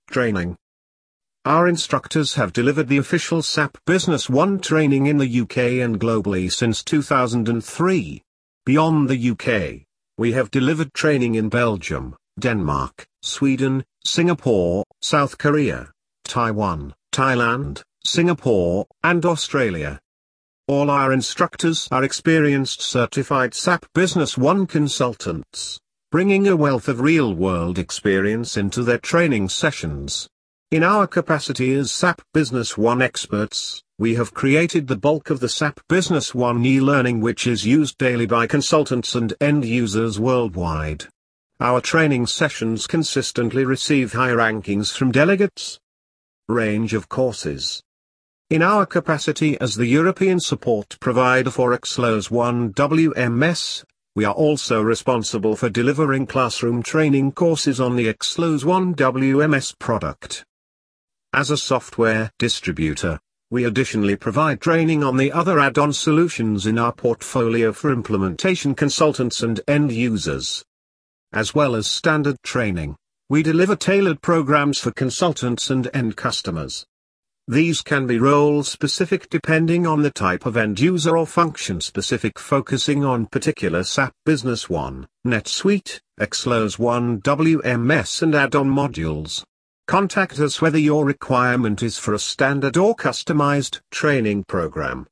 training. Our instructors have delivered the official SAP Business One training in the UK and globally since 2003. Beyond the UK, we have delivered training in Belgium, Denmark, Sweden, Singapore, South Korea, Taiwan, Thailand, Singapore, and Australia. All our instructors are experienced certified SAP Business One consultants, bringing a wealth of real-world experience into their training sessions. In our capacity as SAP Business One experts, we have created the bulk of the SAP Business One e-learning which is used daily by consultants and end users worldwide. Our training sessions consistently receive high rankings from delegates. Range of courses. In our capacity as the European support provider for XLOS One WMS, we are also responsible for delivering classroom training courses on the XLOS One WMS product. As a software distributor, we additionally provide training on the other add-on solutions in our portfolio for implementation consultants and end users. As well as standard training, we deliver tailored programs for consultants and end customers. These can be role-specific depending on the type of end user or function-specific focusing on particular SAP Business One, NetSuite, XLOS One WMS and add-on modules. Contact us whether your requirement is for a standard or customized training program.